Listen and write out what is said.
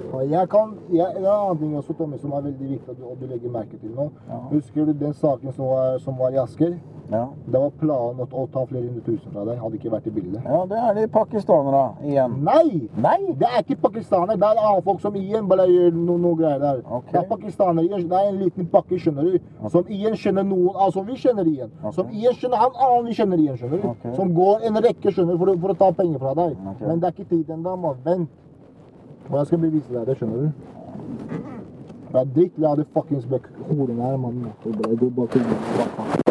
Det er en annen ting også, Tommy, som er veldig viktig at du legger merke til nå. Ja. Husker du den saken som var i Asker? Ja. Det var planen å ta flere 100 000 fra deg, hadde ikke vært i bildet. Ja, det er de pakistanere igjen. Nei! Nei? Det er ikke pakistanere, det er andre folk som igjen bare gjør noe greier der. Ok. Det er pakistanere, det er en liten pakke, skjønner du, som igjen kjenner noen, altså vi kjenner igjen. Ok. Som igjen kjenner han annen vi kjenner igjen, skjønner du. Ok. Som går en rekke, skjønner du, for å ta penger fra deg. Ok. Men det er ikke tid enda, mann. Vent. Og jeg skal bevise deg det, skjønner du. Jeg er dritt, la det fuckings bekk. Horen her, mann. Det går bare til.